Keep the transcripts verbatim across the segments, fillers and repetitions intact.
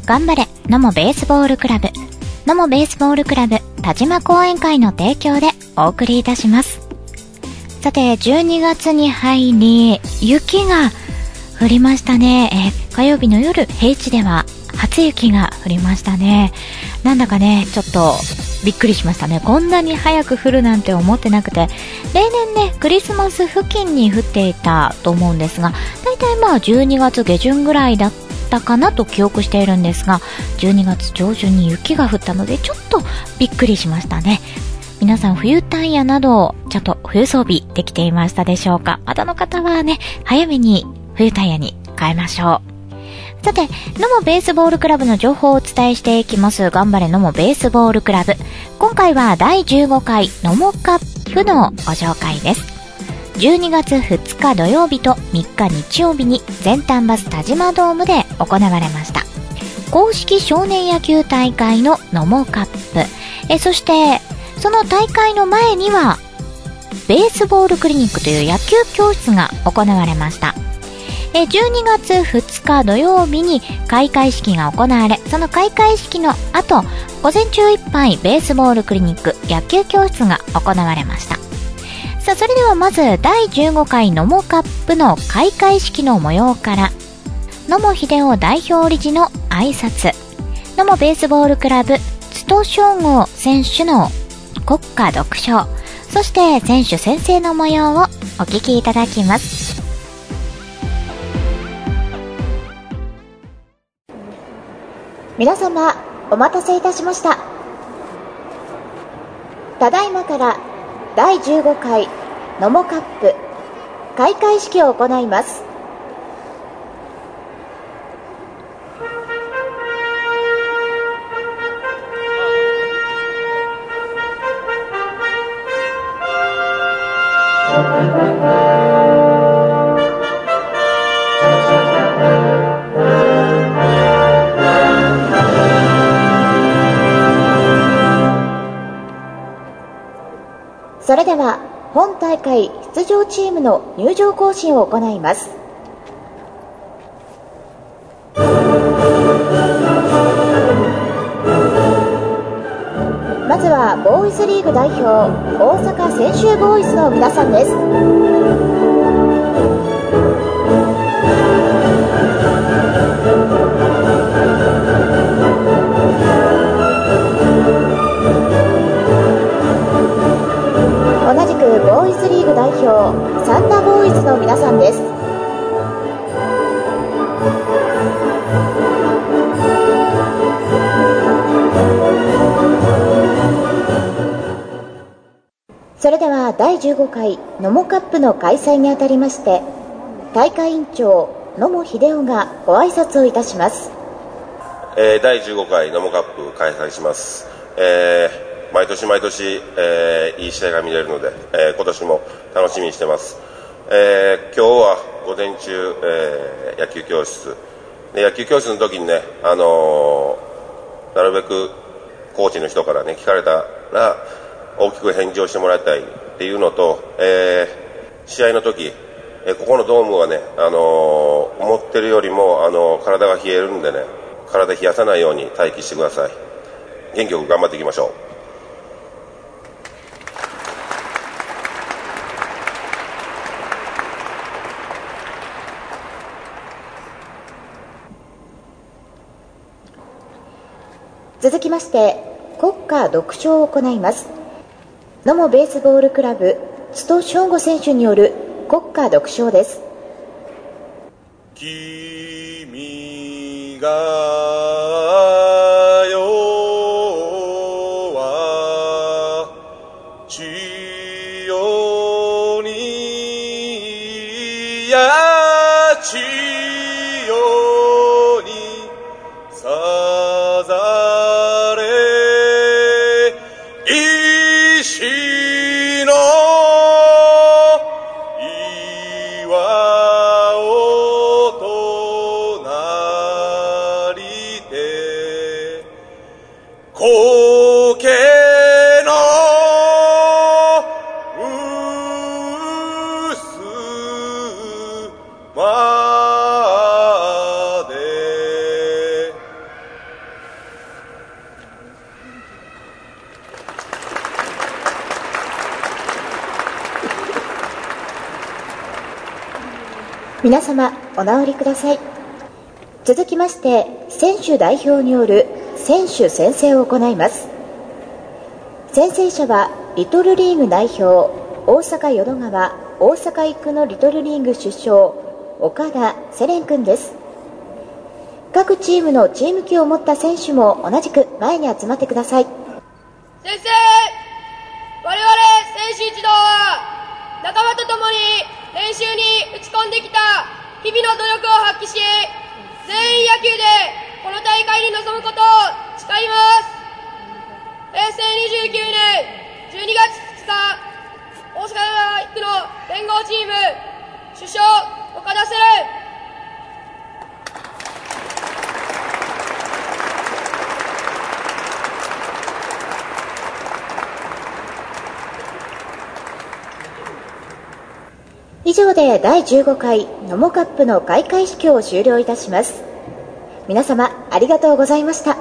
頑張れ野茂ベースボールクラブ、野茂ベースボールクラブ田島講演会の提供でお送りいたします。さて、じゅうにがつに入り雪が降りましたね。え火曜日の夜、平地では初雪が降りましたね。なんだかね、ちょっとびっくりしましたね。こんなに早く降るなんて思ってなくて、例年ねクリスマス付近に降っていたと思うんですが、だいたいまあじゅうにがつげじゅんぐらいだったかなと記憶しているんですが、じゅうにがつ上旬に雪が降ったのでちょっとびっくりしましたね。皆さん冬タイヤなどちゃんと冬装備できていましたでしょうか。またの方はね、早めに冬タイヤに変えましょう。さて、野茂ベースボールクラブの情報をお伝えしていきます。頑張れ野茂ベースボールクラブ。今回はだいじゅうごかい野茂カップのご紹介です。じゅうにがつふつか土曜日とみっか日曜日に全丹バス田島ドームで行われました。公式少年野球大会の野茂カップ。え、そしてその大会の前にはベースボールクリニックという野球教室が行われました。えじゅうにがつふつか土曜日に開会式が行われ、その開会式の後、午前中いっぱいベースボールクリニック野球教室が行われました。さあ、それではまずだいじゅうごかい野茂カップの開会式の模様から、野茂英雄代表理事の挨拶、野茂ベースボールクラブ津戸翔吾選手の国歌独唱、そして選手宣誓の模様をお聞きいただきます。 皆様お待たせいたしました。ただいまからだいじゅうごかい野茂カップ開会式を行います。それでは本大会出場チームの入場行進を行います。まずはボーイズリーグ代表大阪専修ボーイズの皆さんです。同じくボーイズリーグ代表サンダボーイズの皆さんです。それではだいじゅうごかい野茂カップの開催にあたりまして、大会委員長野茂英雄がご挨拶をいたします。 えー、だいじゅうごかい野茂カップ開催します。えー毎年毎年、えー、いい試合が見れるので、えー、今年も楽しみにしてます。えー、今日は午前中、えー、野球教室で、野球教室の時にね、あのー、なるべくコーチの人からね聞かれたら大きく返事をしてもらいたいっていうのと、えー、試合の時、えー、ここのドームはね、あのー、思ってるよりも、あのー、体が冷えるんでね、体冷やさないように待機してください。元気よく頑張っていきましょう。 続きまして国歌独唱を行います。野茂ベースボールクラブ津戸翔吾選手による国歌独唱です。 君が代は千代にや千代にさざれ石の岩をとなりて苔のうすまで皆様お直りください。続きまして選手代表による選手宣誓を行います。宣誓者はリトルリーグ代表大阪淀川大阪育のリトルリーグ主将岡田セレン君です。各チームのチーム旗を持った選手も同じく前に集まってください。 先生、我々選手一同は仲間と共に練習に打ち込んできた日々の努力を発揮し、全員野球でこの大会に臨むことを誓います。へいせいにじゅうきゅうねんじゅうにがつふつか、大阪育の連合チーム主将岡田セレン。 以上でだいじゅうごかい野茂カップの開会式を終了いたします。皆様ありがとうございました。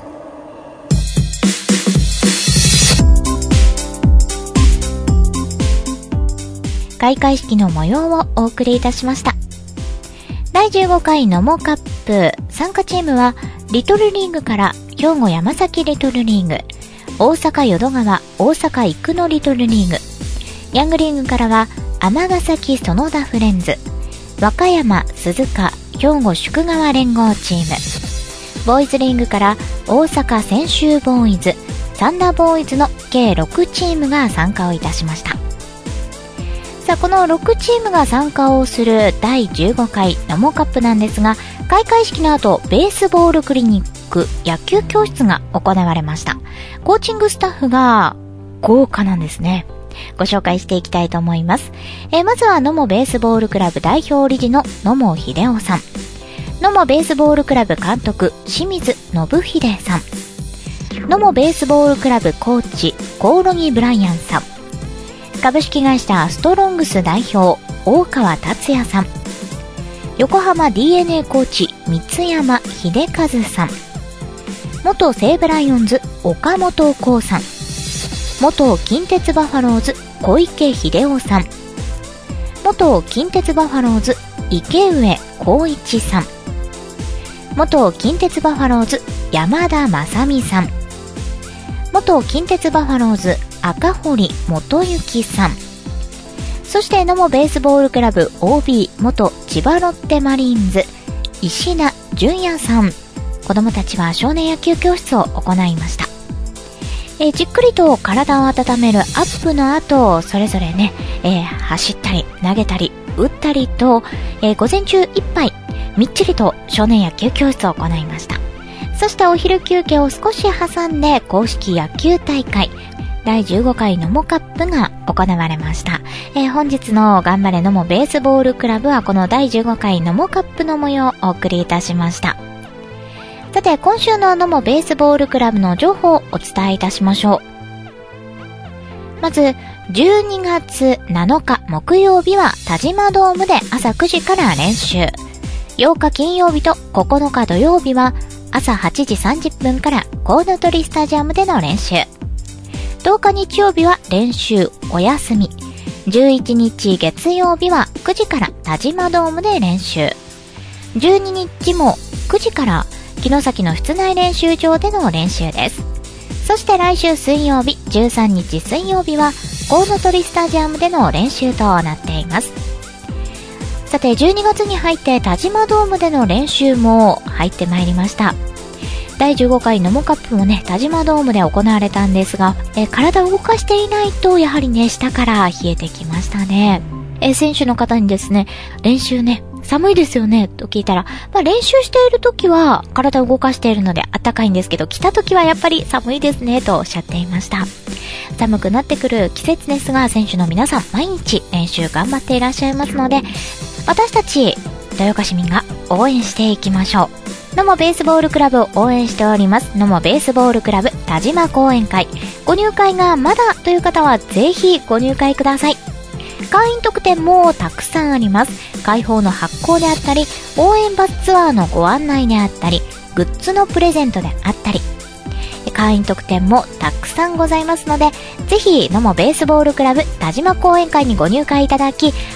開会式の模様をお送りいたしました。だいじゅうごかい野茂カップ参加チームはリトルリーグから兵庫山崎リトルリーグ、大阪淀川大阪育のリトルリーグ、ヤングリーグからは尼崎園田フレンズ、和歌山鈴鹿兵庫宿川連合チーム、ボーイズリーグから大阪専修ボーイズサンダーボーイズの計ろくチームが参加をいたしました。さあこのろくチームが参加をするだいじゅうごかい野茂カップなんですが、開会式の後ベースボールクリニック野球教室が行われました。コーチングスタッフが豪華なんですね。ご紹介していきたいと思います。えー、まずは野茂ベースボールクラブ代表理事の野茂秀夫さん、野茂ベースボールクラブ監督清水信秀さん、野茂ベースボールクラブコーチコオロギブライアンさん、株式会社ストロングス代表大川達也さん、横浜 ディーエヌエー コーチ三山秀和さん、元西武ライオンズ岡本光さん、元近鉄バファローズ小池秀夫さん、元近鉄バファローズ池上光一さん、元近鉄バファローズ山田正美さん、元近鉄バファローズ赤堀元幸さん、そして野茂ベースボールクラブ オービー 元千葉ロッテマリーンズ石田純也さん。子どもたちは少年野球教室を行いました。えー、じっくりと体を温めるアップの後、それぞれね、えー、走ったり投げたり打ったりと、えー、午前中いっぱいみっちりと少年野球教室を行いました。そしてお昼休憩を少し挟んで公式野球大会だいじゅうごかい野茂カップが行われました。えー、本日の頑張れ野茂ベースボールクラブはこのだいじゅうごかい野茂カップの模様をお送りいたしました。さて今週の野茂ベースボールクラブの情報をお伝えいたしましょう。まずじゅうにがつなのか木曜日は田島ドームで朝くじから練習、ようか金曜日とここのか土曜日は朝はちじさんじゅっぷんからコウノトリスタジアムでの練習、とおか日曜日は練習お休み、じゅういちにち月曜日はくじから田島ドームで練習、じゅうににちもくじから城崎の室内練習場での練習です。そして来週水曜日じゅうさんにち水曜日はコウノトリスタジアムでの練習となっています。さてじゅうにがつに入って田島ドームでの練習も入ってまいりました。だいじゅうごかい野茂カップもね田島ドームで行われたんですが、え体を動かしていないとやはりね下から冷えてきましたね。え選手の方にですね、練習ね寒いですよねと聞いたら、まあ、練習している時は体を動かしているので暖かいんですけど、来た時はやっぱり寒いですねとおっしゃっていました。寒くなってくる季節ですが、選手の皆さん毎日練習頑張っていらっしゃいますので、私たち豊岡市民が応援していきましょう。野茂ベースボールクラブを応援しております野茂ベースボールクラブ田島講演会、ご入会がまだという方はぜひご入会ください。会員特典もたくさんあります。会報の発行であったり、応援バスツアーのご案内であったり、グッズのプレゼントであったり、会員特典もたくさんございますので、ぜひ野茂ベースボールクラブ田島講演会にご入会いただき、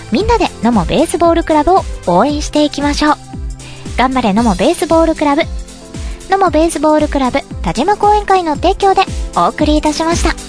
みんなで野茂ベースボールクラブを応援していきましょう。頑張れ野茂ベースボールクラブ。野茂ベースボールクラブ田島講演会の提供でお送りいたしました。